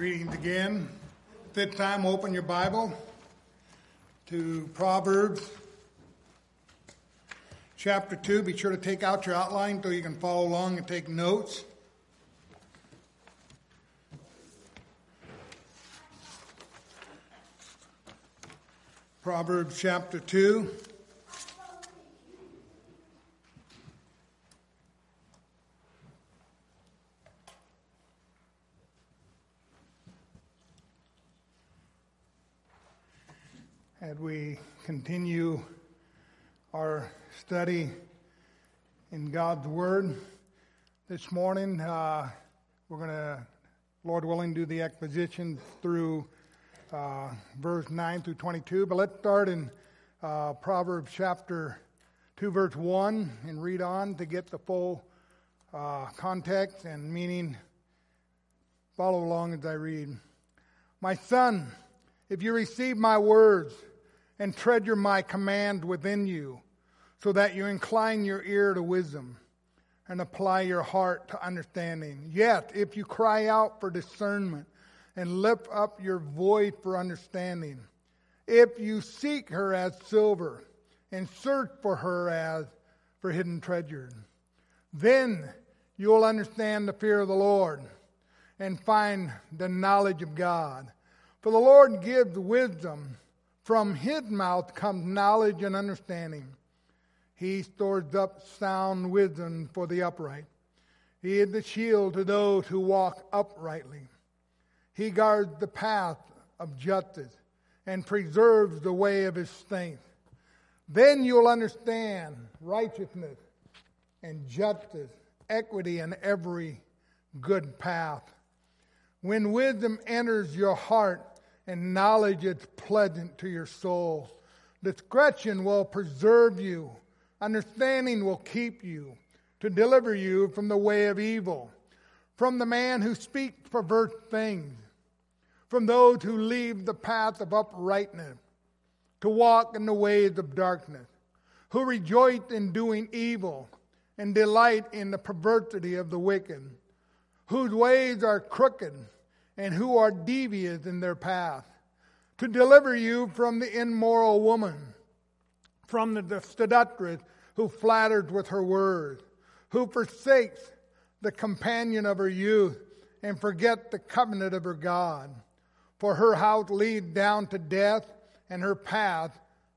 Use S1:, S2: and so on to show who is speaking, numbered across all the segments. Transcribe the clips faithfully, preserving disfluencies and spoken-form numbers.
S1: Greetings again. Fifth time, open your Bible to Proverbs chapter two. Be sure to take out your outline so you can follow along and take notes. Proverbs chapter two. As we continue our study in God's Word, this morning uh, we're going to, Lord willing, do the exposition through uh, verse nine through twenty-two. But let's start in uh, Proverbs chapter two, verse one, and read on to get the full uh, context and meaning. Follow along as I read. My son, if you receive my words and treasure my command within you, so that you incline your ear to wisdom and apply your heart to understanding. Yet, if you cry out for discernment and lift up your voice for understanding, if you seek her as silver and search for her as for hidden treasure, then you will understand the fear of the Lord and find the knowledge of God. For the Lord gives wisdom. From his mouth comes knowledge and understanding. He stores up sound wisdom for the upright. He is the shield to those who walk uprightly. He guards the path of justice and preserves the way of his strength. Then you'll understand righteousness and justice, equity, and every good path. When wisdom enters your heart, and knowledge is pleasant to your soul. Discretion will preserve you. Understanding will keep you, to deliver you from the way of evil, from the man who speaks perverse things, from those who leave the path of uprightness, to walk in the ways of darkness, who rejoice in doing evil and delight in the perversity of the wicked, whose ways are crooked, and who are devious in their path, to deliver you from the immoral woman, from the seductress who flatters with her words, who forsakes the companion of her youth and forgets the covenant of her God. For her house leads down to death, and her path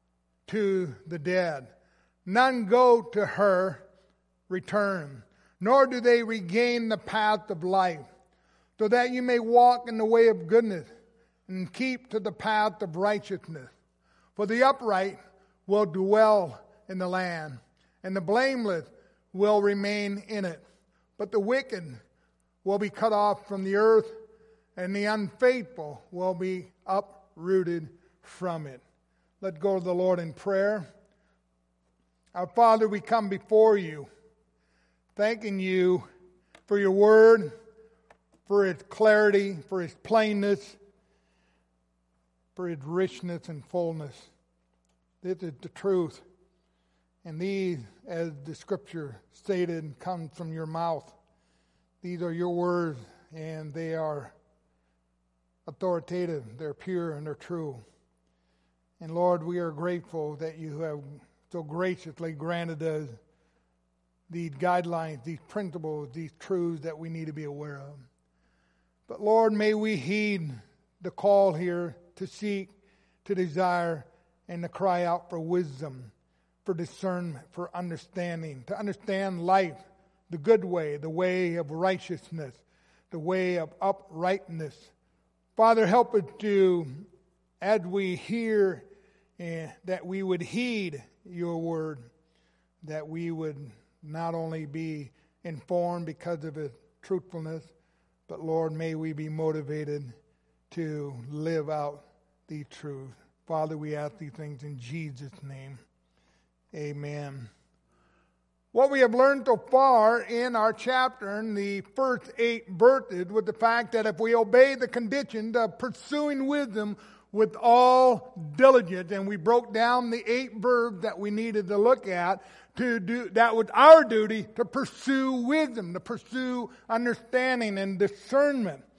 S1: to the dead. None go to her return, nor do they regain the path of life, so that you may walk in the way of goodness and keep to the path of righteousness. For the upright will dwell in the land, and the blameless will remain in it. But the wicked will be cut off from the earth, and the unfaithful will be uprooted from it. Let's go to the Lord in prayer. Our Father, we come before you, thanking you for your word, for its clarity, for its plainness, for its richness and fullness. This is the truth. And these, as the scripture stated, come from your mouth. These are your words, and they are authoritative, they're pure, and they're true. And Lord, we are grateful that you have so graciously granted us these guidelines, these principles, these truths that we need to be aware of. But Lord, may we heed the call here to seek, to desire, and to cry out for wisdom, for discernment, for understanding, to understand life, the good way, the way of righteousness, the way of uprightness. Father, help us to, as we hear, uh, that we would heed your word, that we would not only be informed because of its truthfulness, but Lord, may we be motivated to live out the truth. Father, we ask these things in Jesus' name. Amen. What we have learned so far in our chapter, in the first eight verses, was the fact that if we obey the conditions of pursuing wisdom with all diligence, and we broke down the eight verbs that we needed to look at, to do that was our duty to pursue wisdom, to pursue understanding and discernment.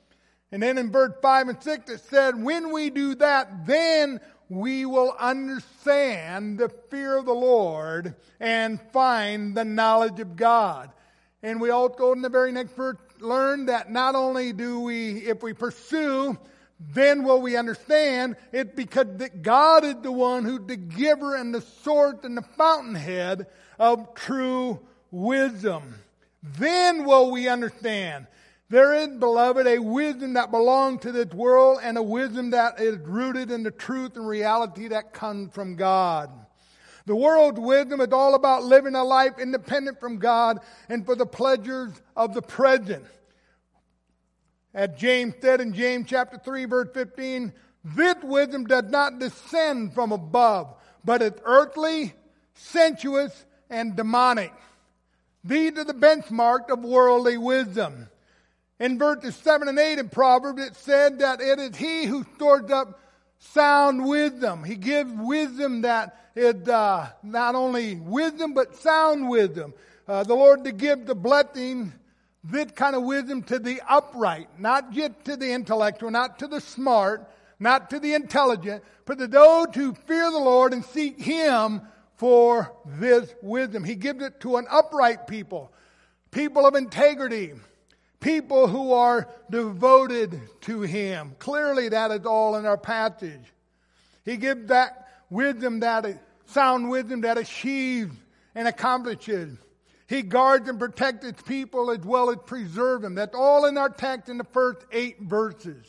S1: And then in verse five and six it said, when we do that, then we will understand the fear of the Lord and find the knowledge of God. And we also in the very next verse learn that not only do we, if we pursue, then will we understand it, because that God is the one who's the giver and the source and the fountainhead of true wisdom. Then will we understand. There is, beloved, a wisdom that belongs to this world and a wisdom that is rooted in the truth and reality that comes from God. The world's wisdom is all about living a life independent from God and for the pleasures of the present. As James said in James chapter three, verse fifteen, this wisdom does not descend from above, but is earthly, sensuous, and demonic. These are the benchmark of worldly wisdom. In verses seven and eight in Proverbs, it said that it is he who stores up sound wisdom. He gives wisdom that is uh, not only wisdom, but sound wisdom. Uh, the Lord to give the blessing, this kind of wisdom to the upright, not just to the intellectual, not to the smart, not to the intelligent, but to those who fear the Lord and seek Him for this wisdom. He gives it to an upright people, people of integrity, people who are devoted to Him. Clearly that is all in our passage. He gives that wisdom, that sound wisdom that achieves and accomplishes. He guards and protects His people as well as preserves them. That's all in our text in the first eight verses.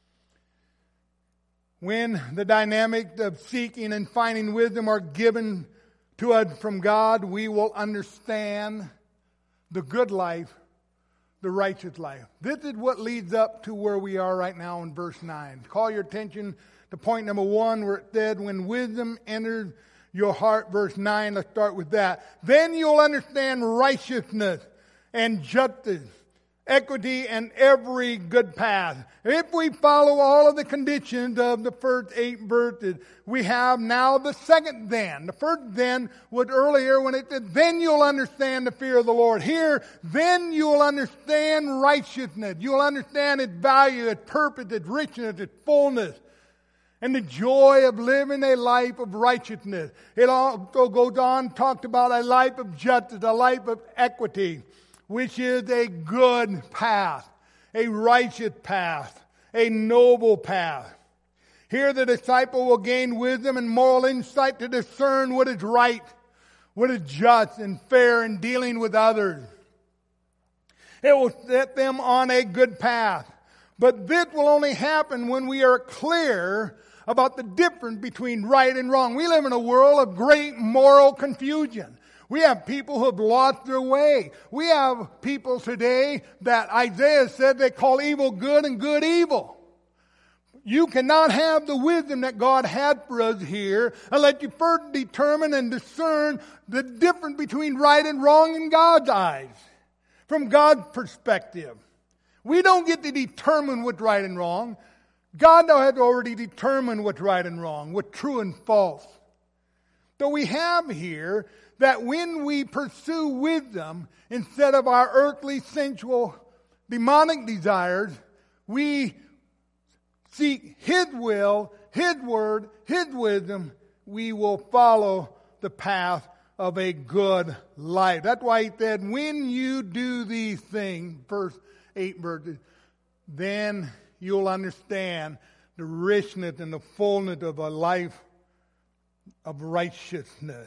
S1: When the dynamics of seeking and finding wisdom are given to us from God, we will understand the good life, the righteous life. This is what leads up to where we are right now in verse nine. Call your attention to point number one, where it said, when wisdom enters your heart, verse nine. Let's start with that. Then you'll understand righteousness and justice, equity, and every good path. If we follow all of the conditions of the first eight verses, we have now the second then. The first then was earlier when it said, then you'll understand the fear of the Lord. Here, then you'll understand righteousness. You'll understand its value, its purpose, its richness, its fullness, and the joy of living a life of righteousness. It also goes on, talked about a life of justice, a life of equity, which is a good path, a righteous path, a noble path. Here the disciple will gain wisdom and moral insight to discern what is right, what is just and fair in dealing with others. It will set them on a good path. But this will only happen when we are clear about the difference between right and wrong. We live in a world of great moral confusion. We have people who have lost their way. We have people today that Isaiah said they call evil good and good evil. You cannot have the wisdom that God had for us here unless you first determine and discern the difference between right and wrong in God's eyes, from God's perspective. We don't get to determine what's right and wrong. God now has already determined what's right and wrong, what's true and false. So we have here that when we pursue wisdom instead of our earthly, sensual, demonic desires, we seek His will, His word, His wisdom, we will follow the path of a good life. That's why He said, when you do these things, verse eight verses, then you'll understand the richness and the fullness of a life of righteousness.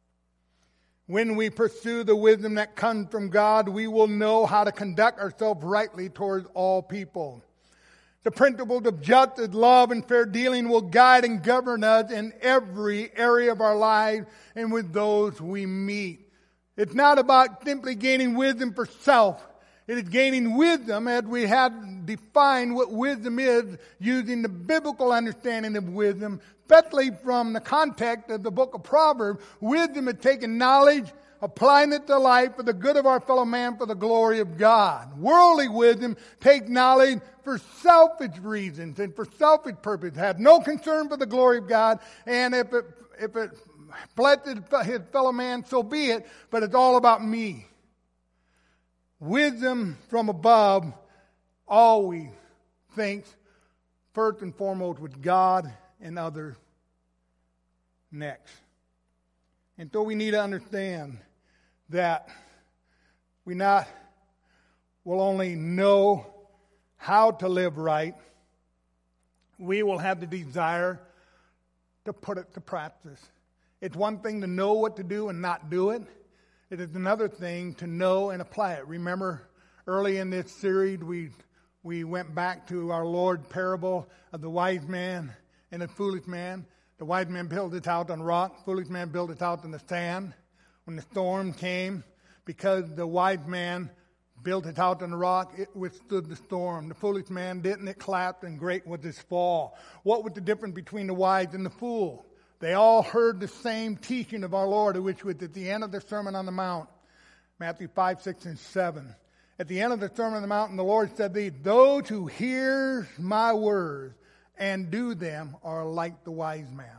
S1: When we pursue the wisdom that comes from God, we will know how to conduct ourselves rightly towards all people. The principles of justice, love, and fair dealing will guide and govern us in every area of our lives and with those we meet. It's not about simply gaining wisdom for self. It is gaining wisdom, as we had defined what wisdom is, using the biblical understanding of wisdom, especially from the context of the book of Proverbs. Wisdom is taking knowledge, applying it to life for the good of our fellow man, for the glory of God. Worldly wisdom takes knowledge for selfish reasons and for selfish purposes, have no concern for the glory of God, and if it, if it blesses his fellow man, so be it, but it's all about me. Wisdom from above always thinks first and foremost with God and others next. And so we need to understand that we not will only know how to live right, we will have the desire to put it to practice. It's one thing to know what to do and not do it. It is another thing to know and apply it. Remember, early in this series, we we went back to our Lord's parable of the wise man and the foolish man. The wise man built his house on rock. Foolish man built his house on the sand. When the storm came, because the wise man built his house on the rock, it withstood the storm. The foolish man didn't. It collapsed, and great was his fall. What was the difference between the wise and the fool? They all heard the same teaching of our Lord, which was at the end of the Sermon on the Mount, Matthew five, six, and seven. At the end of the Sermon on the Mount, the Lord said these, "Those who hear my words and do them are like the wise man."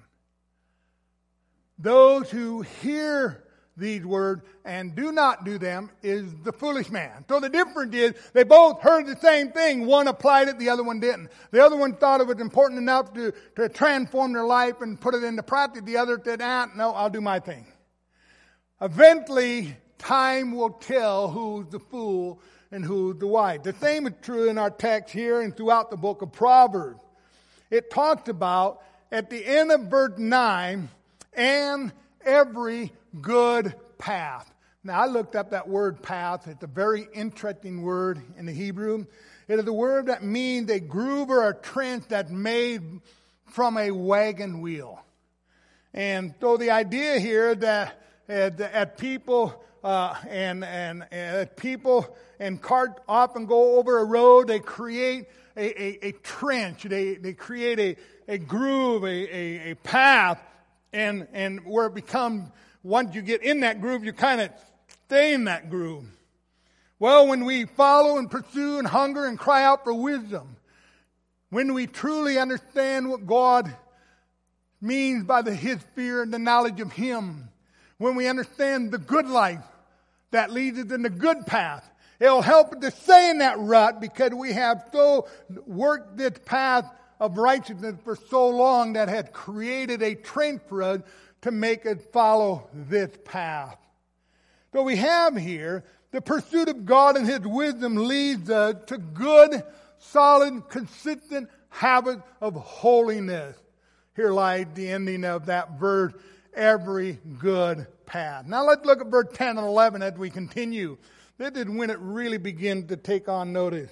S1: Those who hear these words and do not do them is the foolish man. So the difference is they both heard the same thing. One applied it, the other one didn't. The other one thought it was important enough to, to transform their life and put it into practice. The other said, ah, no, I'll do my thing. Eventually, time will tell who's the fool and who's the wise. The same is true in our text here and throughout the book of Proverbs. It talks about, at the end of verse nine, and every good path. Now, I looked up that word path. It's a very interesting word in the Hebrew. It is a word that means a groove or a trench that's made from a wagon wheel. And so the idea here that uh, that people uh, and and uh, people and carts often go over a road, they create a, a, a trench. They they create a, a groove, a, a, a path, and and where it becomes, once you get in that groove, you kind of stay in that groove. Well, when we follow and pursue and hunger and cry out for wisdom, when we truly understand what God means by the His fear and the knowledge of Him, when we understand the good life that leads us in the good path, it'll help us to stay in that rut, because we have so worked this path of righteousness for so long that had created a trench for us to make us follow this path. So we have here the pursuit of God and His wisdom leads us to good, solid, consistent habits of holiness. Here lies the ending of that verse, every good path. Now let's look at verse ten and eleven as we continue. This is when it really begins to take on notice.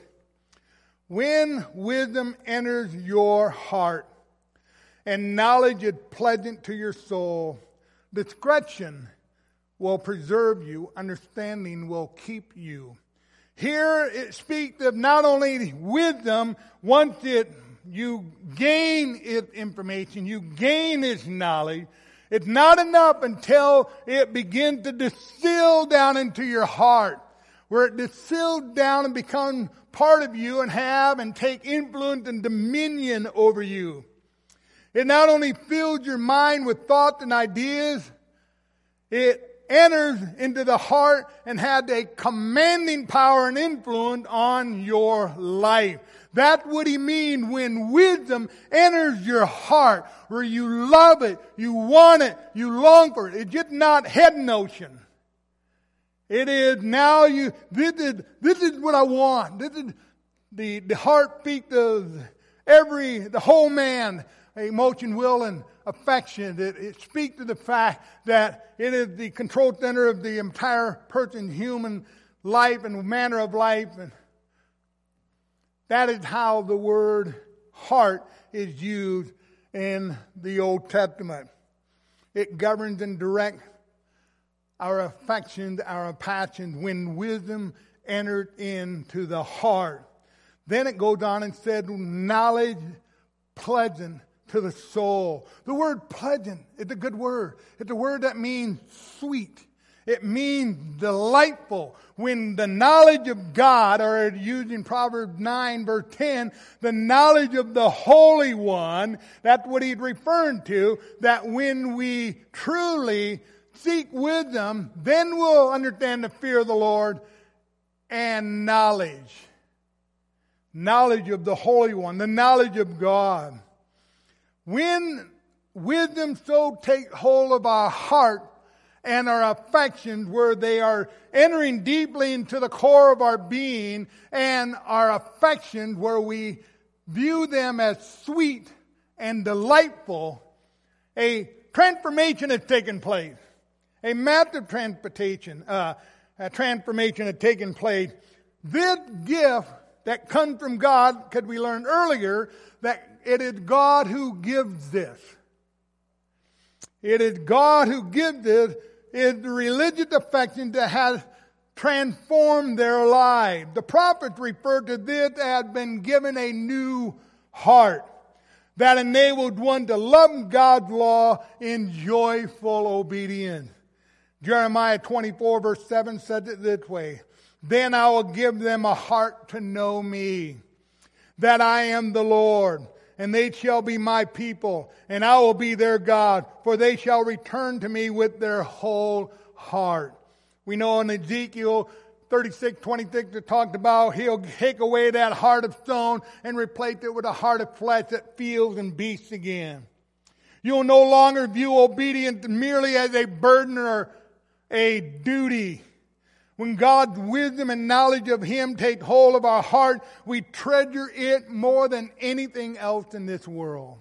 S1: When wisdom enters your heart, and knowledge is pleasant to your soul, discretion will preserve you, understanding will keep you. Here it speaks of not only wisdom, once it you gain its information, you gain its knowledge, it's not enough until it begins to distill down into your heart, where it distills down and becomes part of you and have and take influence and dominion over you. It not only fills your mind with thoughts and ideas, it enters into the heart and had a commanding power and influence on your life. That's what he means when wisdom enters your heart, where you love it, you want it, you long for it. It's just not head notion. It is now you, this is, this is what I want. This is the, the heartbeat of every, the whole man, emotion, will, and affection. It, it speaks to the fact that it is the control center of the entire person's human life and manner of life. And that is how the word heart is used in the Old Testament. It governs and directs our affections, our passions, when wisdom entered into the heart. Then it goes on and said, knowledge pleasant to the soul. The word pleasant is a good word. It's a word that means sweet. It means delightful. When the knowledge of God, or using Proverbs nine verse ten, the knowledge of the Holy One, that's what he's referring to, that when we truly seek wisdom, then we'll understand the fear of the Lord and knowledge. knowledge of the Holy One, the knowledge of God. When wisdom so take hold of our heart and our affections, where they are entering deeply into the core of our being, and our affections where we view them as sweet and delightful, a transformation has taken place. A massive transformation, uh, a transformation had taken place. This gift that comes from God, because we learned earlier that it is God who gives this. It is God who gives this. It is the religious affection that has transformed their lives. The prophets refer to this as been given a new heart that enabled one to love God's law in joyful obedience. Jeremiah twenty-four verse seven said it this way: "Then I will give them a heart to know me, that I am the Lord, and they shall be my people, and I will be their God, for they shall return to me with their whole heart." We know in Ezekiel thirty-six twenty-six it talked about He'll take away that heart of stone and replace it with a heart of flesh that feels and beats again. You'll no longer view obedience merely as a burden or a duty. When God's wisdom and knowledge of Him take hold of our heart, we treasure it more than anything else in this world.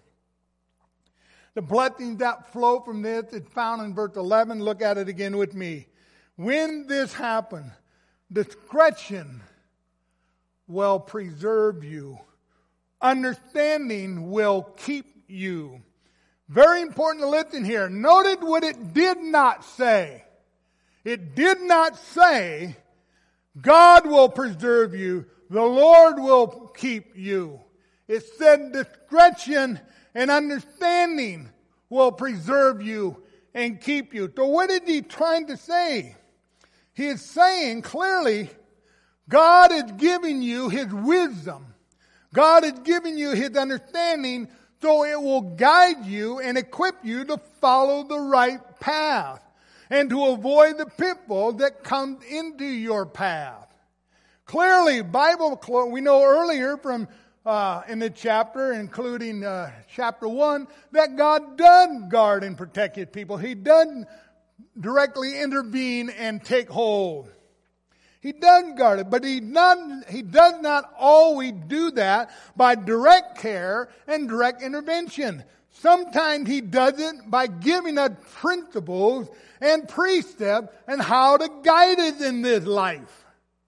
S1: The blessings that flow from this is found in verse eleven. Look at it again with me. When this happens, discretion will preserve you. Understanding will keep you. Very important to listen here. Notice what it did not say. It did not say, God will preserve you, the Lord will keep you. It said discretion and understanding will preserve you and keep you. So what is he trying to say? He is saying clearly, God is giving you His wisdom. God is giving you His understanding, so it will guide you and equip you to follow the right path and to avoid the pitfall that comes into your path. Clearly, Bible, we know earlier from uh, in the chapter, including uh, chapter one, that God does guard and protect His people. He doesn't directly intervene and take hold. He does guard it, but he, not, he does not always do that by direct care and direct intervention. Sometimes He does it by giving us principles and precepts and how to guide us in this life.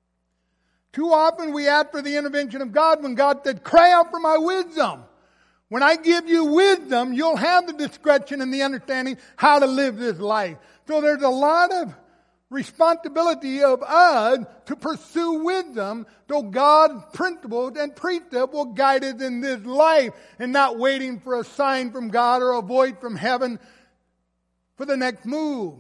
S1: Too often we ask for the intervention of God when God said, "Cry out for my wisdom." When I give you wisdom, you'll have the discretion and the understanding how to live this life. So there's a lot of responsibility of us to pursue wisdom, so God's principles and precepts will guide us in this life, and not waiting for a sign from God or a voice from heaven for the next move.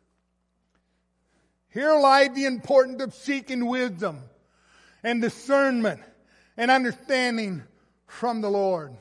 S1: Here lies the importance of seeking wisdom and discernment and understanding from the Lord.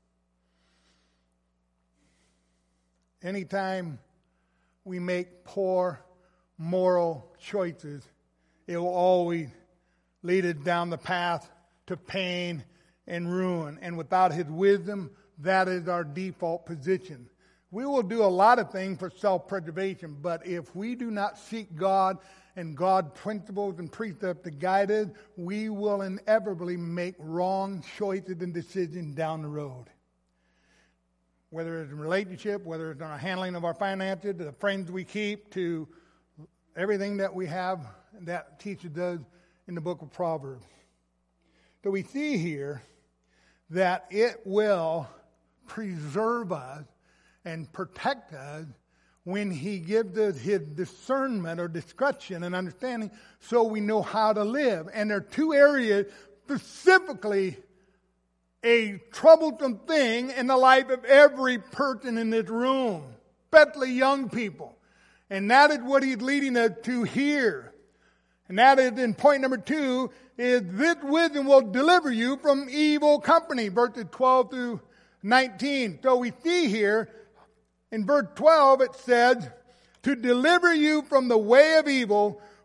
S1: Anytime we make poor moral choices, it will always lead us down the path to pain and ruin. And without His wisdom, that is our default position. We will do a lot of things for self-preservation, but if we do not seek God and God's principles and precepts to guide us, we will inevitably make wrong choices and decisions down the road. Whether it's in a relationship, whether it's on a handling of our finances, to the friends we keep, to everything that we have that teaches us in the book of Proverbs. So we see here that it will preserve us and protect us when He gives us His discernment or discretion and understanding, so we know how to live. And there are two areas specifically a troublesome thing in the life of every person in this room, especially young people. And that is what He's leading us to here. And that is in point number two, is this wisdom will deliver you from evil company, verses twelve through nineteen. So we see here, in verse twelve it says, to deliver you from the way of evil,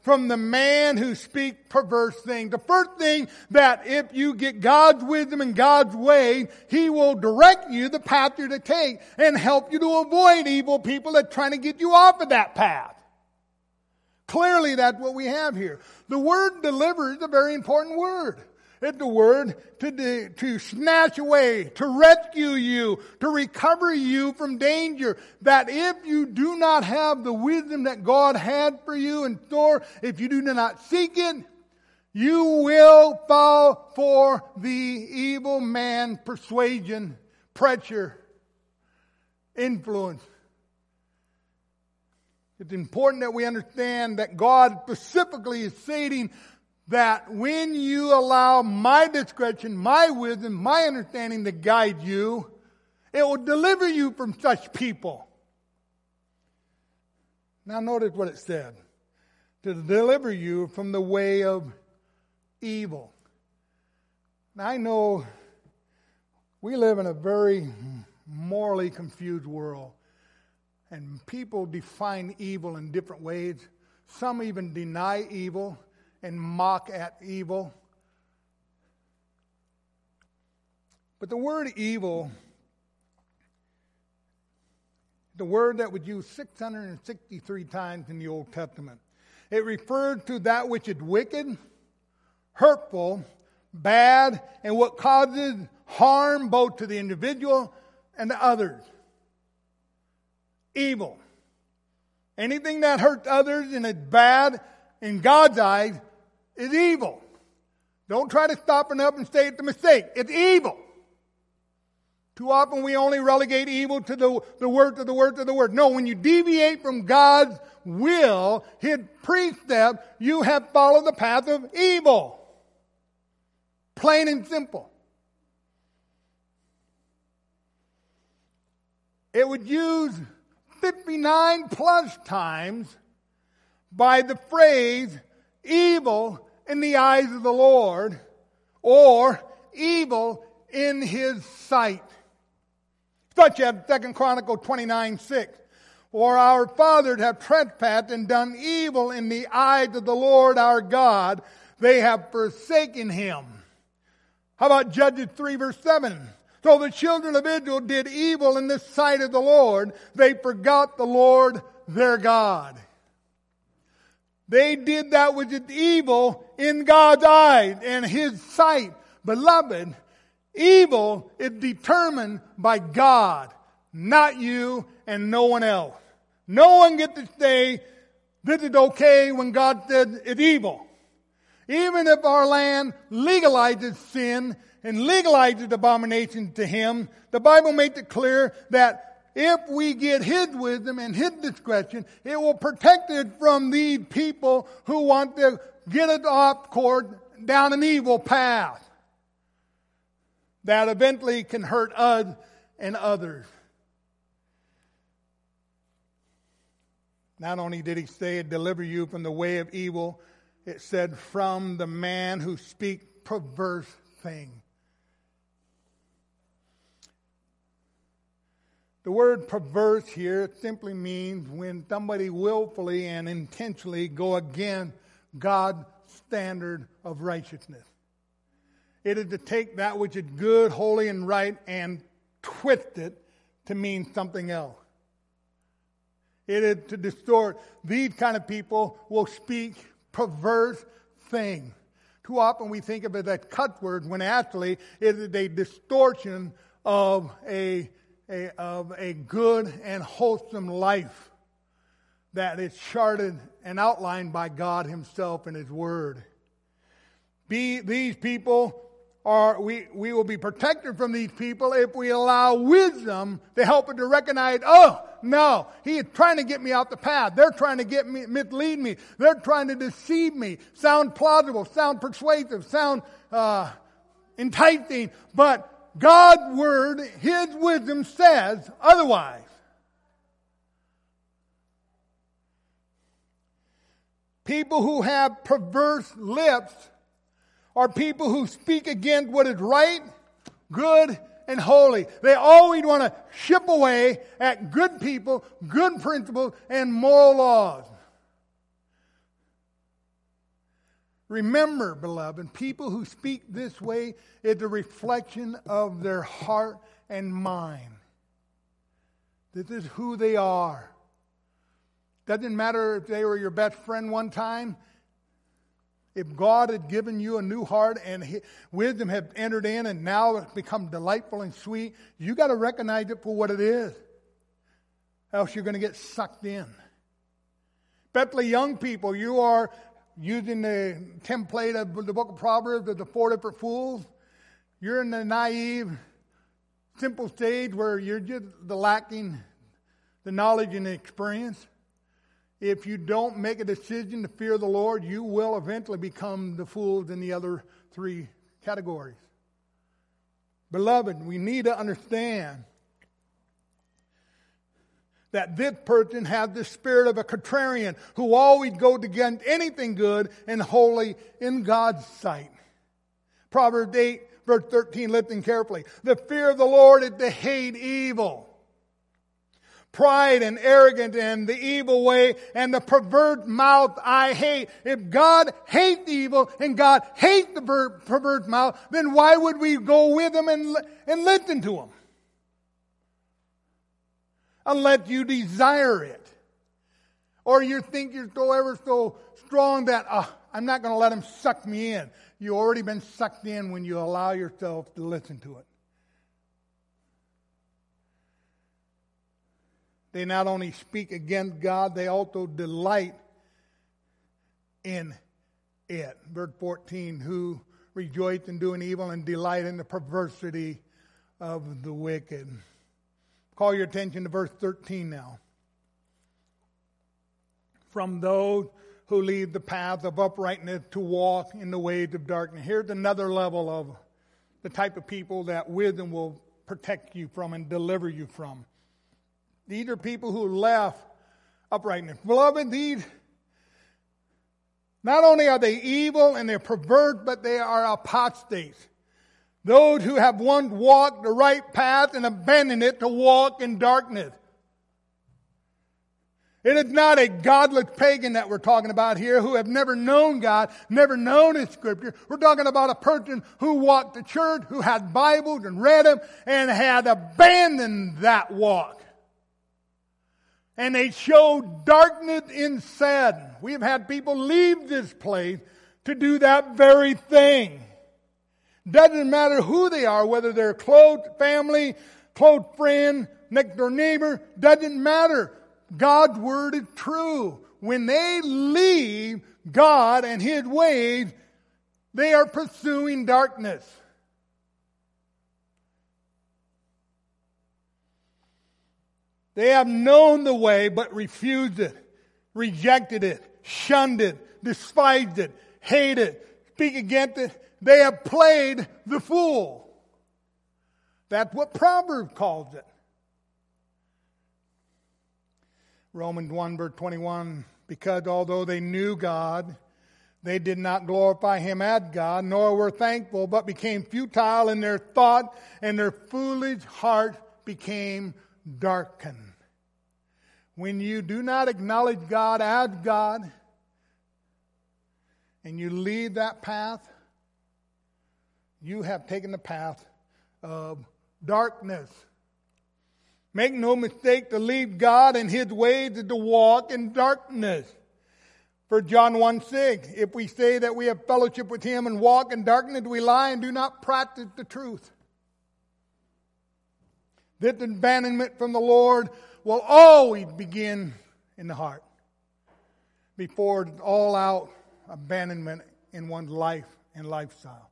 S1: from the man who speaks perverse things. The first thing, that if you get God's wisdom and God's way, He will direct you the path you're to take and help you to avoid evil people that are trying to get you off of that path. Clearly, that's what we have here. The word deliver is a very important word. It's the word to, to snatch away, to rescue you, to recover you from danger. That if you do not have the wisdom that God had for you in store, if you do not seek it, you will fall for the evil man persuasion, pressure, influence. It's important that we understand that God specifically is stating that when you allow my discretion, my wisdom, my understanding to guide you, it will deliver you from such people. Now notice what it said. To deliver you from the way of evil. Now I know we live in a very morally confused world. And people define evil in different ways. Some even deny evil and mock at evil. But the word evil, the word that was used six hundred sixty-three times in the Old Testament. It referred to that which is wicked, hurtful, bad, and what causes harm both to the individual and to others. Evil. Anything that hurts others and is bad in God's eyes is evil. Don't try to stop it up and say it's a mistake. It's evil. Too often we only relegate evil to the, the word, to the word, to the word. No, when you deviate from God's will, His precept, you have followed the path of evil. Plain and simple. It would use fifty-nine plus times by the phrase evil in the eyes of the Lord or evil in His sight. Such as Second Chronicles twenty-nine six. For our fathers have trespassed and done evil in the eyes of the Lord our God. They have forsaken Him. How about Judges three verse seven? So the children of Israel did evil in the sight of the Lord. They forgot the Lord their God. They did that which is evil in God's eyes and His sight. Beloved, evil is determined by God, not you and no one else. No one gets to say, this is okay when God said it's evil. Even if our land legalizes sin and legalizes abomination to Him, the Bible makes it clear that if we get His wisdom and His discretion, it will protect it from these people who want to get it off course down an evil path that eventually can hurt us and others. Not only did He say, deliver you from the way of evil, it said, from the man who speaks perverse things. The word perverse here simply means when somebody willfully and intentionally go against God's standard of righteousness. It is to take that which is good, holy, and right and twist it to mean something else. It is to distort. These kind of people will speak perverse things. Too often we think of it as cut words when actually it is a distortion of a A, of a good and wholesome life that is charted and outlined by God Himself in His Word. Be, these people are, we, we will be protected from these people if we allow wisdom to help us to recognize, oh, no, he is trying to get me off the path. They're trying to get me, mislead me. They're trying to deceive me. Sound plausible, sound persuasive, sound uh, enticing, but God's Word, His wisdom says otherwise. People who have perverse lips are people who speak against what is right, good, and holy. They always want to chip away at good people, good principles, and moral laws. Remember, beloved, people who speak this way is a reflection of their heart and mind. This is who they are. Doesn't matter if they were your best friend one time. If God had given you a new heart and wisdom had entered in and now it's become delightful and sweet, you got to recognize it for what it is. Else you're going to get sucked in. Especially young people, you are using the template of the book of Proverbs of the four different fools. You're in the naive, simple stage where you're just the lacking the knowledge and the experience. If you don't make a decision to fear the Lord, you will eventually become the fools in the other three categories. Beloved, we need to understand that this person has the spirit of a contrarian who always goes against anything good and holy in God's sight. Proverbs eight, verse thirteen, listen carefully. The fear of the Lord is to hate evil. Pride and arrogance and the evil way and the perverse mouth I hate. If God hates evil and God hates the per- perverse mouth, then why would we go with him and, and listen to him? Unless you desire it. Or you think you're so ever so strong that, oh, I'm not going to let him suck me in. You've already been sucked in when you allow yourself to listen to it. They not only speak against God, they also delight in it. Verse fourteen, who rejoice in doing evil and delight in the perversity of the wicked. Call your attention to verse thirteen now. From those who leave the path of uprightness to walk in the ways of darkness. Here's another level of the type of people that wisdom will protect you from and deliver you from. These are people who left uprightness. Beloved, these, not only are they evil and they're perverse, but they are apostates. Those who have once walked the right path and abandoned it to walk in darkness. It is not a godless pagan that we're talking about here who have never known God, never known His Scripture. We're talking about a person who walked the church, who had Bibles and read them, and had abandoned that walk. And they showed darkness instead. We have had people leave this place to do that very thing. Doesn't matter who they are, whether they're close family, close friend, next door neighbor, doesn't matter. God's word is true. When they leave God and His ways, they are pursuing darkness. They have known the way but refused it, rejected it, shunned it, despised it, hated it, speak against it. They have played the fool. That's what Proverbs calls it. Romans one verse twenty-one, because although they knew God, they did not glorify Him as God, nor were thankful, but became futile in their thought, and their foolish heart became darkened. When you do not acknowledge God as God, and you leave that path, you have taken the path of darkness. Make no mistake, to leave God and His ways is to walk in darkness. For John one six, if we say that we have fellowship with Him and walk in darkness, we lie and do not practice the truth. This abandonment from the Lord will always begin in the heart before it's all out abandonment in one's life and lifestyle.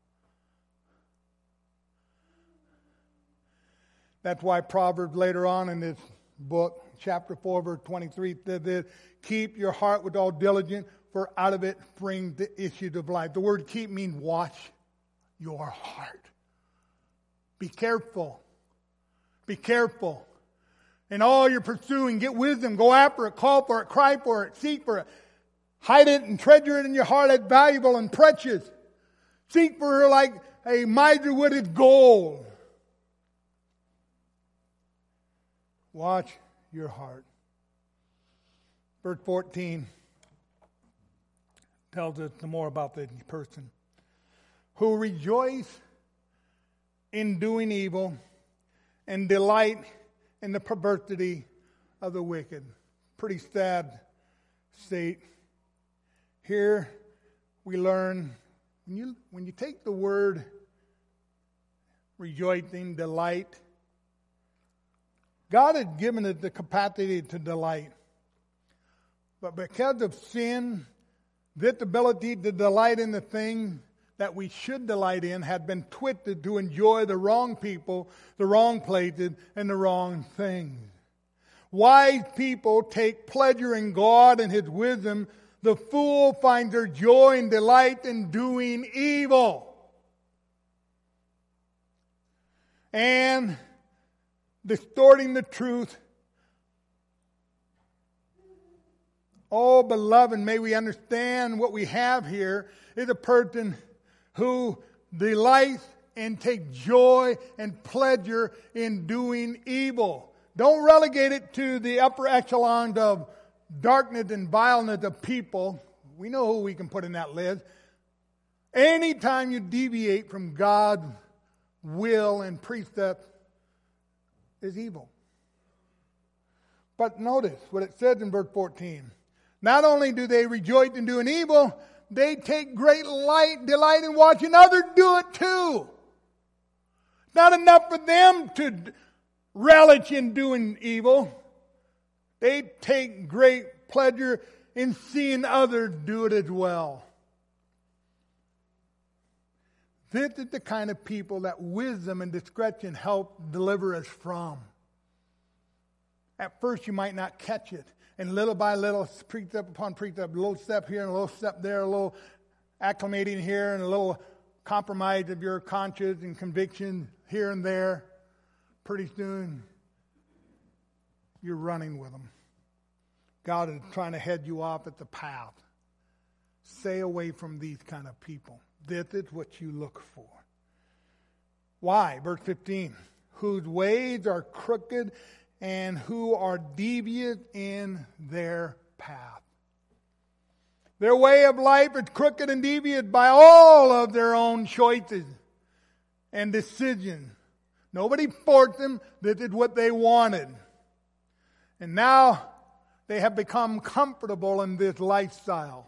S1: That's why Proverbs later on in this book, chapter four, verse twenty-three, says this, keep your heart with all diligence, for out of it springs the issues of life. The word keep means watch your heart. Be careful. Be careful. In all you're pursuing, get wisdom, go after it, call for it, cry for it, seek for it. Hide it and treasure it in your heart as valuable and precious. Seek for her like a miser would his gold. Watch your heart. Verse fourteen. tells us more about the person. Who rejoice in doing evil and delight in the perversity of the wicked. Pretty sad state. Here we learn, when you, when you take the word rejoicing, delight, God had given it the capacity to delight. But because of sin, this ability to delight in the thing that we should delight in had been twisted to enjoy the wrong people, the wrong places, and the wrong things. Wise people take pleasure in God and His wisdom. The fool finds their joy and delight in doing evil. And distorting the truth. Oh, beloved, may we understand what we have here is a person who delights and takes joy and pleasure in doing evil. Don't relegate it to the upper echelons of darkness and vileness of people. We know who we can put in that list. Anytime you deviate from God's will and precept is evil. But notice what it says in verse fourteen. Not only do they rejoice in doing evil, they take great light, delight in watching others do it too. Not enough for them to relish in doing evil. They take great pleasure in seeing others do it as well. This is the kind of people that wisdom and discretion help deliver us from. At first you might not catch it. And little by little, precept upon precept, a little step here and a little step there, a little acclimating here and a little compromise of your conscience and conviction here and there. Pretty soon, you're running with them. God is trying to head you off at the path. Stay away from these kind of people. This is what you look for. Why? Verse fifteen. Whose ways are crooked and who are devious in their path. Their way of life is crooked and devious by all of their own choices and decisions. Nobody forced them. This is what they wanted. And now they have become comfortable in this lifestyle.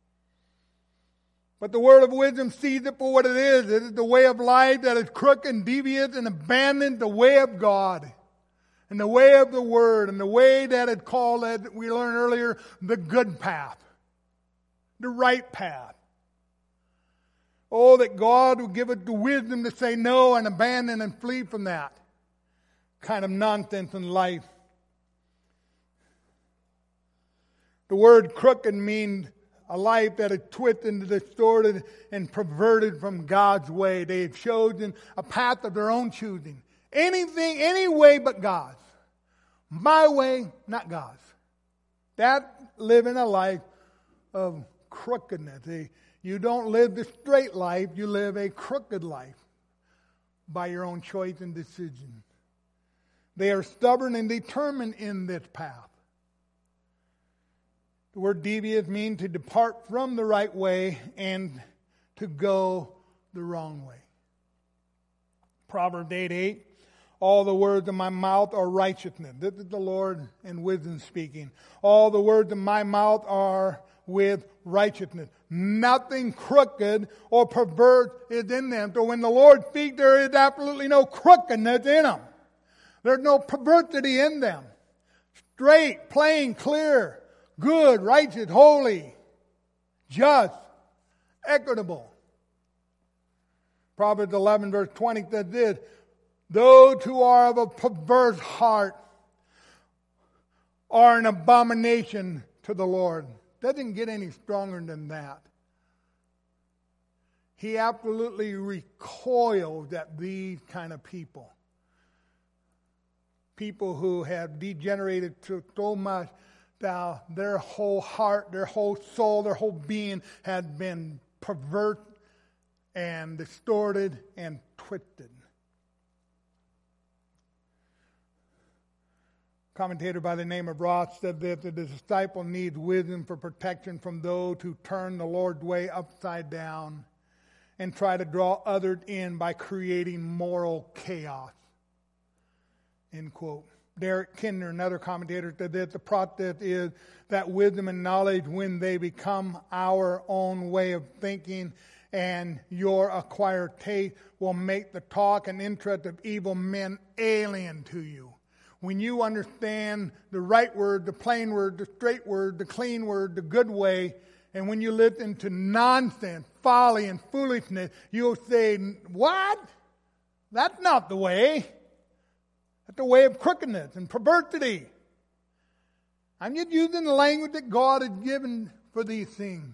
S1: But the word of wisdom sees it for what it is. It is the way of life that is crooked and devious and abandoned the way of God. And the way of the Word, and the way that it called, as we learned earlier, the good path. The right path. Oh, that God would give it the wisdom to say no and abandon and flee from that kind of nonsense in life. The word crooked means a life that is twisted and distorted and perverted from God's way. They have chosen a path of their own choosing. Anything, any way but God's. My way, not God's. That living a life of crookedness. You don't live the straight life, you live a crooked life by your own choice and decision. They are stubborn and determined in this path. The word devious means to depart from the right way and to go the wrong way. Proverbs eight eight. All the words of my mouth are righteousness. This is the Lord in wisdom speaking. All the words of my mouth are with righteousness. Nothing crooked or perverse is in them. So when the Lord speaks, there is absolutely no crookedness in them. There's no perversity in them. Straight, plain, clear, good, righteous, holy, just, equitable. Proverbs eleven verse twenty says this. Those who are of a perverse heart are an abomination to the Lord. Doesn't get any stronger than that. He absolutely recoils at these kind of people. People who have degenerated to so much that their whole heart, their whole soul, their whole being had been perverted and distorted and twisted. commentator by the name of Roth said that the disciple needs wisdom for protection from those who turn the Lord's way upside down and try to draw others in by creating moral chaos. End quote. Derek Kinder, another commentator, said that the process is that wisdom and knowledge, when they become our own way of thinking and your acquired taste, will make the talk and interest of evil men alien to you. When you understand the right word, the plain word, the straight word, the clean word, the good way, and when you listen to nonsense, folly, and foolishness, you'll say, what? That's not the way. That's the way of crookedness and perversity. I'm just using the language that God has given for these things.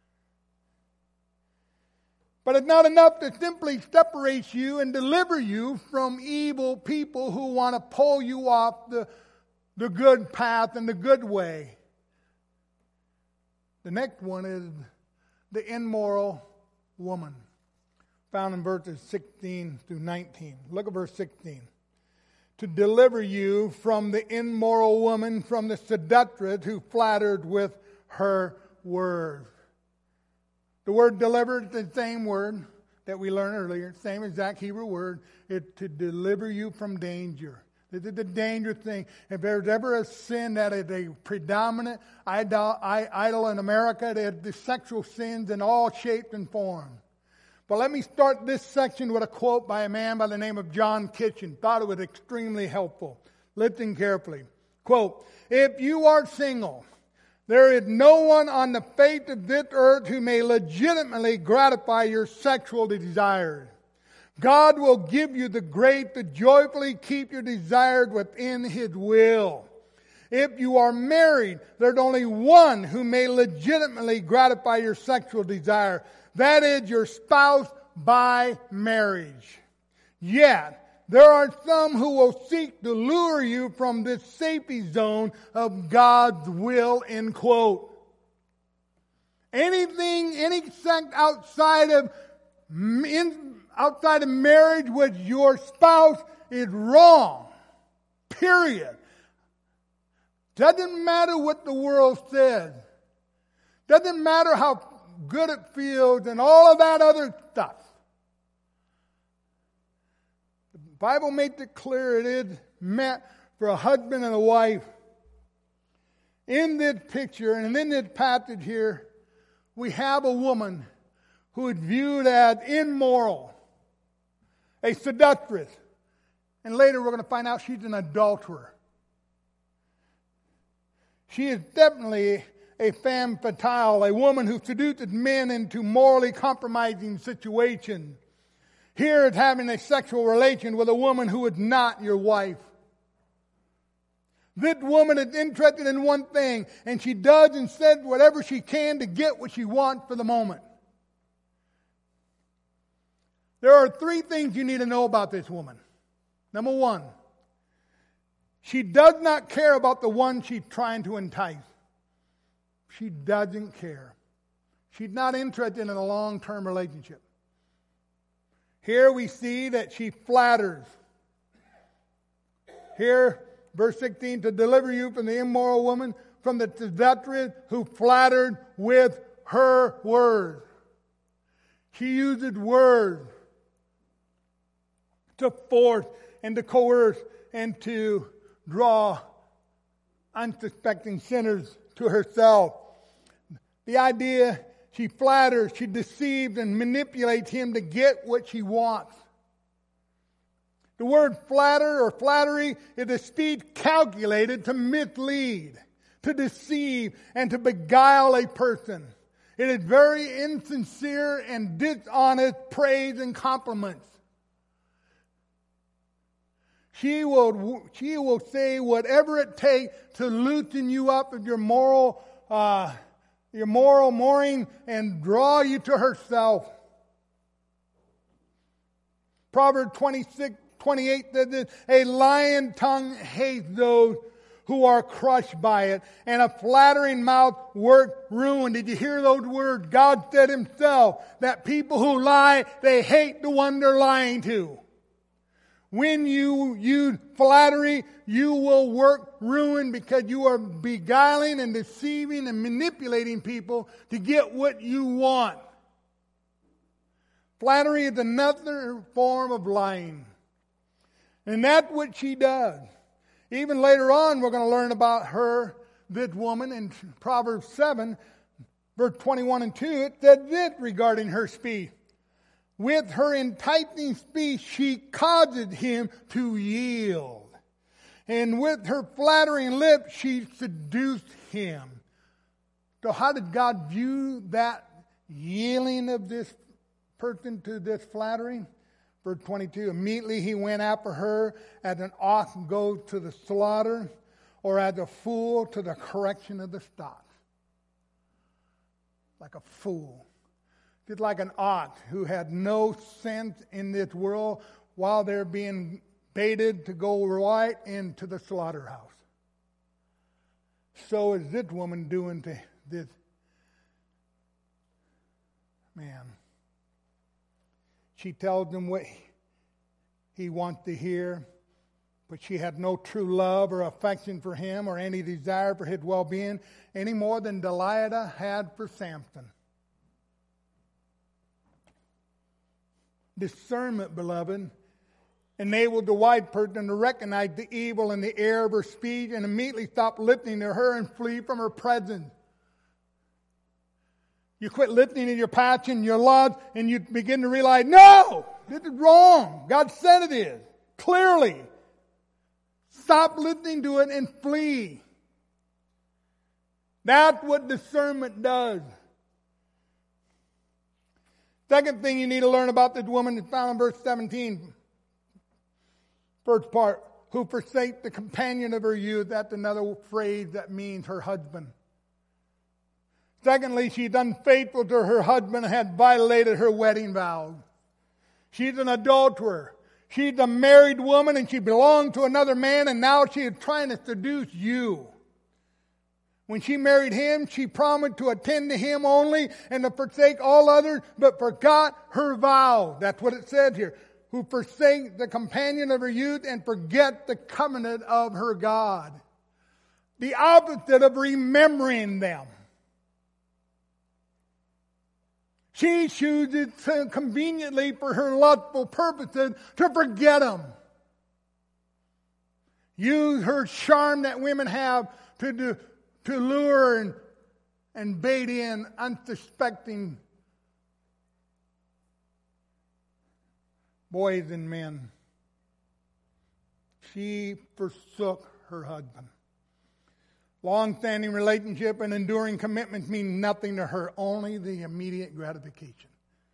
S1: But it's not enough to simply separate you and deliver you from evil people who want to pull you off the, the good path and the good way. The next one is the immoral woman, found in verses sixteen through nineteen. Look at verse sixteen. To deliver you from the immoral woman, from the seductress who flattered with her words. The word deliver is the same word that we learned earlier, same exact Hebrew word. It's to deliver you from danger. This is the dangerous thing. If there's ever a sin that is a predominant idol, idol in America, it's the sexual sins in all shapes and forms. But let me start this section with a quote by a man by the name of John Kitchen. Thought it was extremely helpful. Listen carefully. Quote, if you are single, there is no one on the face of this earth who may legitimately gratify your sexual desires. God will give you the grace to joyfully keep your desires within His will. If you are married, there's only one who may legitimately gratify your sexual desire. That is your spouse by marriage. Yet, there are some who will seek to lure you from this safety zone of God's will, end quote. Anything, any sex outside of, in, outside of marriage with your spouse is wrong. Period. Doesn't matter what the world says. Doesn't matter how good it feels and all of that other stuff. The Bible makes it clear it is meant for a husband and a wife. In this picture and in this passage here, we have a woman who is viewed as immoral, a seductress, and later we're going to find out she's an adulterer. She is definitely a femme fatale, a woman who seduces men into morally compromising situations. Here it's having a sexual relation with a woman who is not your wife. This woman is interested in one thing, and she does and says whatever she can to get what she wants for the moment. There are three things you need to know about this woman. Number one, she does not care about the one she's trying to entice. She doesn't care. She's not interested in a long-term relationship. Here we see that she flatters. Here, verse sixteen, to deliver you from the immoral woman, from the seductress who flattered with her words. She uses words to force and to coerce and to draw unsuspecting sinners to herself. The idea, she flatters, she deceives and manipulates him to get what she wants. The word flatter or flattery is a speech calculated to mislead, to deceive, and to beguile a person. It is very insincere and dishonest praise and compliments. She will, she will say whatever it takes to loosen you up of your moral, uh, your moral mooring and draw you to herself. Proverbs twenty-six, twenty-eight says this, a lying tongue hates those who are crushed by it, and a flattering mouth works ruin. Did you hear those words? God said Himself that people who lie, they hate the one they're lying to. When you use flattery, you will work ruin because you are beguiling and deceiving and manipulating people to get what you want. Flattery is another form of lying. And that's what she does. Even later on, we're going to learn about her, this woman, in Proverbs seven, verse twenty-one and two. It said this regarding her speech. With her enticing speech, she caused him to yield. And with her flattering lips, she seduced him. So how did God view that yielding of this person to this flattery? Verse twenty-two, immediately he went after her as an ox goes to the slaughter, or as a fool to the correction of the stock. Like a fool. Just like an ox who had no sense in this world while they're being baited to go right into the slaughterhouse. So is this woman doing to this man. She tells him what he wants to hear, but she had no true love or affection for him or any desire for his well-being any more than Delilah had for Samson. Discernment, beloved, enabled the white person to recognize the evil in the air of her speech and immediately stop listening to her and flee from her presence. You quit listening to your passion, your love, and you begin to realize, no, this is wrong. God said it is. Clearly. Stop listening to it and flee. That's what discernment does. Second thing you need to learn about this woman is found in verse seventeen. First part, who forsake the companion of her youth. That's another phrase that means her husband. Secondly, she's unfaithful to her husband and had violated her wedding vows. She's an adulterer. She's a married woman and she belonged to another man, and now she is trying to seduce you. When she married him, she promised to attend to him only and to forsake all others, but forgot her vow. That's what it said here. Who forsake the companion of her youth and forget the covenant of her God. The opposite of remembering them. She chooses to conveniently for her lustful purposes to forget them. Use her charm that women have to do, to lure and, and bait in unsuspecting boys and men. She forsook her husband. Long-standing relationship and enduring commitments mean nothing to her, only the immediate gratification.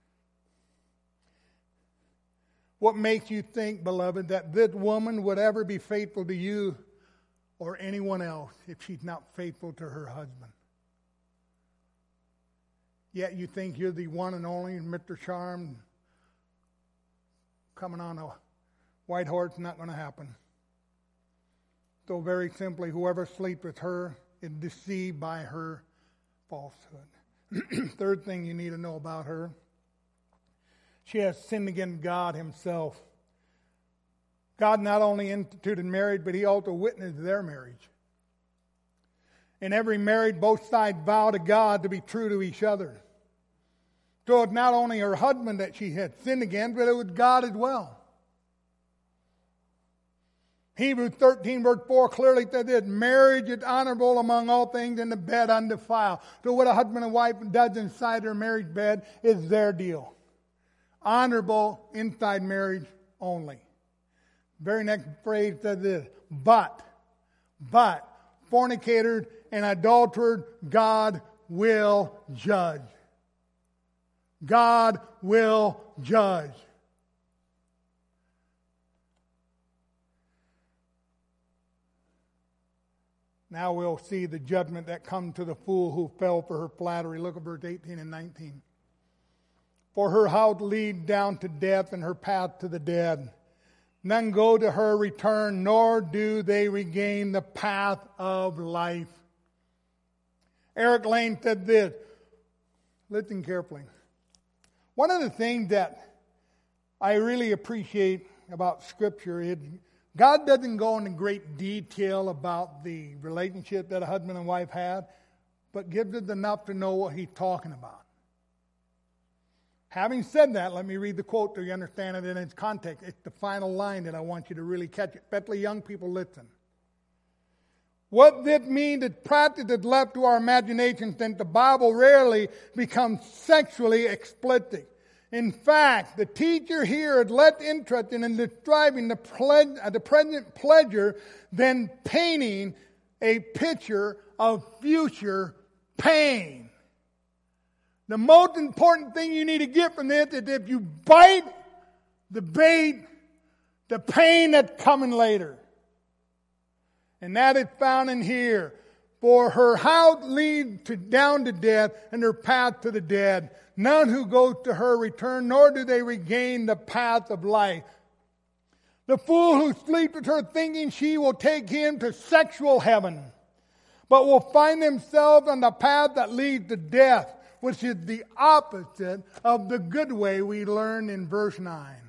S1: What makes you think, beloved, that this woman would ever be faithful to you or anyone else if she's not faithful to her husband? Yet you think you're the one and only Mister Charm coming on a white horse, not going to happen. So very simply, whoever sleeps with her is deceived by her falsehood. Third thing you need to know about her, she has sinned against God himself. God not only instituted marriage, but he also witnessed their marriage. In every marriage, both sides vow to God to be true to each other. So it's not only her husband that she had sinned against, but it was God as well. Hebrews thirteen verse four clearly says this, marriage is honorable among all things and the bed undefiled. So what a husband and wife does inside their marriage bed is their deal. Honorable inside marriage only. Very next phrase says this, but, but, fornicators and adulterers, God will judge. God will judge. Now we'll see the judgment that comes to the fool who fell for her flattery. Look at verse eighteen and nineteen. For her house leads down to death and her path to the dead. None go to her return, nor do they regain the path of life. Eric Lane said this. Listen carefully. One of the things that I really appreciate about Scripture, it, God doesn't go into great detail about the relationship that a husband and wife had, but gives us enough to know what He's talking about. Having said that, let me read the quote so you understand it in its context. It's the final line that I want you to really catch it. Especially young people, listen. What this means is practice is left to our imagination, since the Bible rarely becomes sexually explicit. In fact, the teacher here is less interested in describing the, ple- the present pleasure than painting a picture of future pain. The most important thing you need to get from this is if you bite the bait, the pain that's coming later. And that is found in here. For her house leads to down to death, and her path to the dead. None who go to her return, nor do they regain the path of life. The fool who sleeps with her thinking she will take him to sexual heaven, but will find themselves on the path that leads to death, which is the opposite of the good way we learn in verse nine.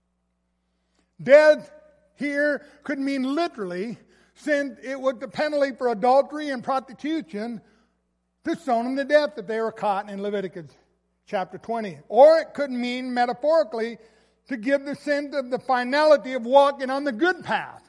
S1: Death here could mean literally, since it was the penalty for adultery and prostitution to stone them to death if they were caught in Leviticus chapter twenty. Or it could mean metaphorically to give the sense of the finality of walking on the good path.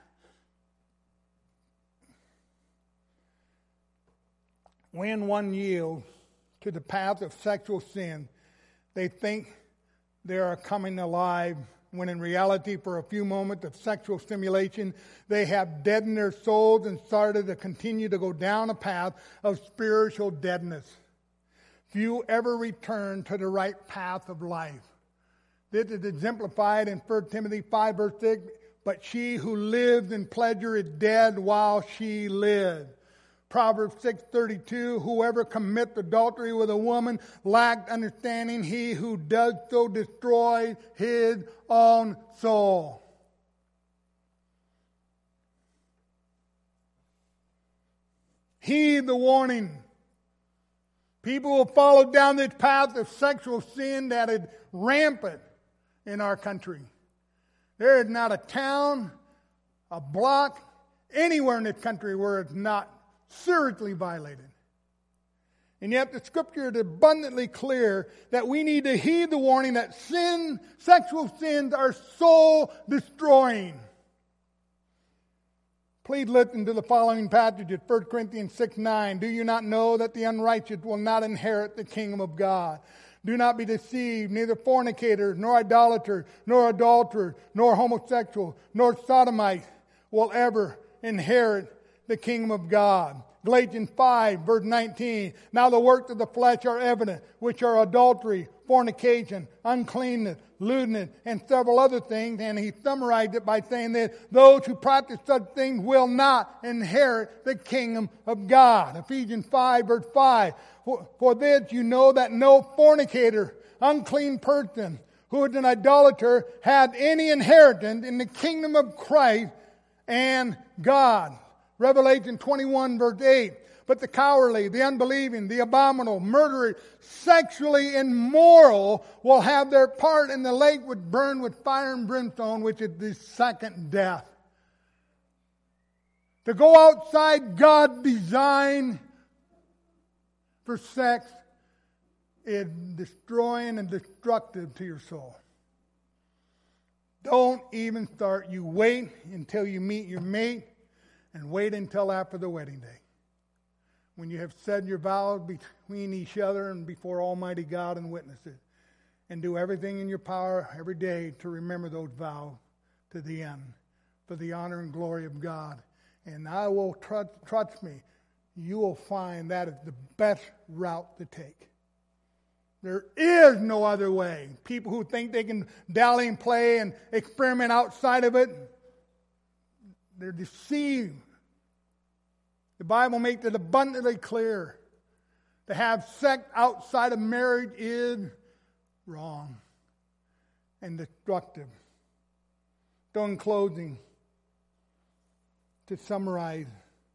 S1: When one yields to the path of sexual sin, they think they are coming alive, when in reality, for a few moments of sexual stimulation, they have deadened their souls and started to continue to go down a path of spiritual deadness. Few ever return to the right path of life. This is exemplified in First Timothy five, verse six. But she who lives in pleasure is dead while she lives. Proverbs six thirty-two, whoever commits adultery with a woman lacks understanding. He who does so destroys his own soul. Heed the warning. People will follow down this path of sexual sin that is rampant in our country. There is not a town, a block, anywhere in this country where it's not seriously violated. And yet the Scripture is abundantly clear that we need to heed the warning that sin, sexual sins are soul destroying. Please listen to the following passages, First Corinthians six nine. Do you not know that the unrighteous will not inherit the kingdom of God? Do not be deceived, neither fornicators, nor idolaters, nor adulterers, nor homosexuals, nor sodomites will ever inherit the kingdom of God. Galatians five, verse nineteen. Now the works of the flesh are evident, which are adultery, fornication, uncleanness, lewdness, and several other things. And he summarized it by saying that those who practice such things will not inherit the kingdom of God. Ephesians five, verse five. For, for this you know that no fornicator, unclean person, who is an idolater, had any inheritance in the kingdom of Christ and God. Revelation twenty-one, verse eight. But the cowardly, the unbelieving, the abominable, murderers, sexually immoral will have their part in the lake which burn with fire and brimstone, which is the second death. To go outside God's design for sex is destroying and destructive to your soul. Don't even start. You wait until you meet your mate, and wait until after the wedding day, when you have said your vows between each other and before Almighty God and witnesses. And do everything in your power every day to remember those vows to the end, for the honor and glory of God. And I will, trust, trust me, you will find that is the best route to take. There is no other way. People who think they can dally and play and experiment outside of it, they're deceived. The Bible makes it abundantly clear. To have sex outside of marriage is wrong and destructive. So in closing, to summarize,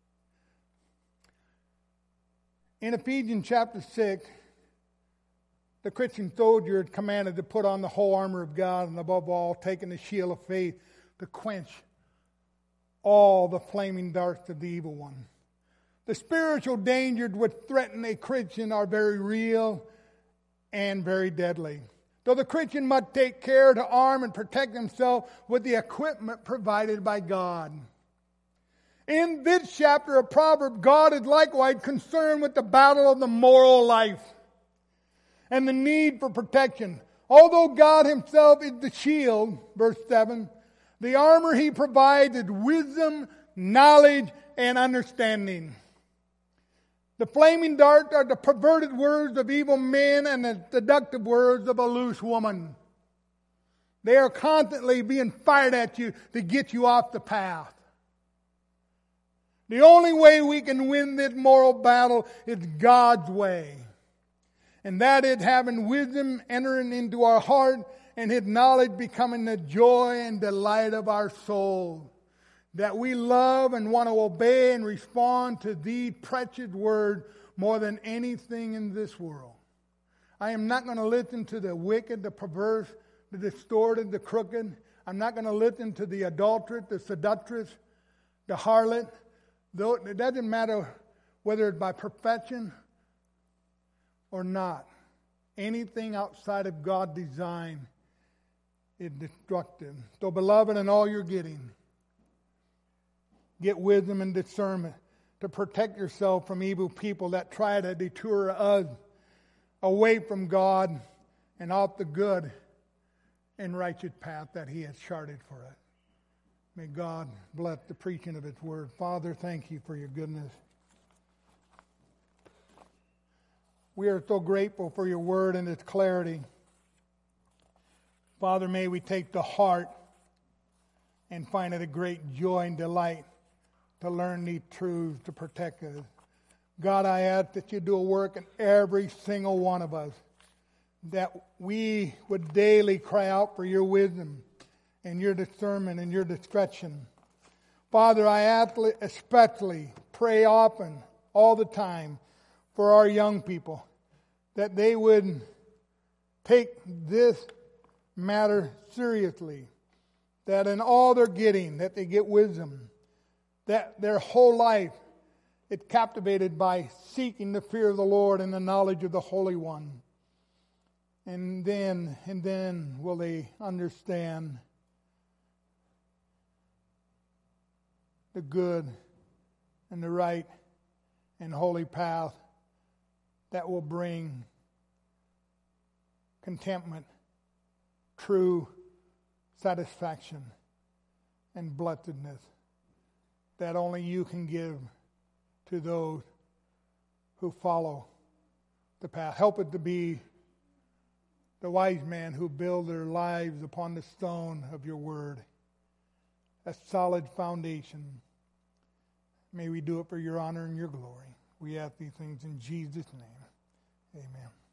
S1: in Ephesians chapter six, the Christian soldier is commanded to put on the whole armor of God, and above all, taking the shield of faith to quench all the flaming darts of the evil one. The spiritual dangers which threaten a Christian are very real and very deadly. Though the Christian must take care to arm and protect himself with the equipment provided by God. In this chapter of Proverbs, God is likewise concerned with the battle of the moral life and the need for protection. Although God himself is the shield, verse seven, the armor he provides is wisdom, knowledge, and understanding. The flaming darts are the perverted words of evil men and the seductive words of a loose woman. They are constantly being fired at you to get you off the path. The only way we can win this moral battle is God's way. And that is having wisdom entering into our heart and His knowledge becoming the joy and delight of our soul. That we love and want to obey and respond to these precious words more than anything in this world. I am not going to listen to the wicked, the perverse, the distorted, the crooked. I'm not going to listen to the adulteress, the seductress, the harlot. Though it doesn't matter whether it's by perfection or not. Anything outside of God's design is destructive. So, beloved, in all you're getting, get wisdom and discernment to protect yourself from evil people that try to detour us away from God and off the good and righteous path that He has charted for us. May God bless the preaching of His word. Father, thank you for your goodness. We are so grateful for your word and its clarity. Father, may we take to heart and find it a great joy and delight to learn these truths to protect us. God, I ask that you do a work in every single one of us, that we would daily cry out for your wisdom and your discernment and your discretion. Father, I ask especially, pray often, all the time, for our young people, that they would take this matter seriously, that in all they're getting, that they get wisdom, that their whole life is captivated by seeking the fear of the Lord and the knowledge of the Holy One. And then, and then will they understand the good and the right and holy path that will bring contentment, true satisfaction, and blessedness that only you can give to those who follow the path. Help it to be the wise man who build their lives upon the stone of your word, a solid foundation. May we do it for your honor and your glory. We ask these things in Jesus' name. Amen.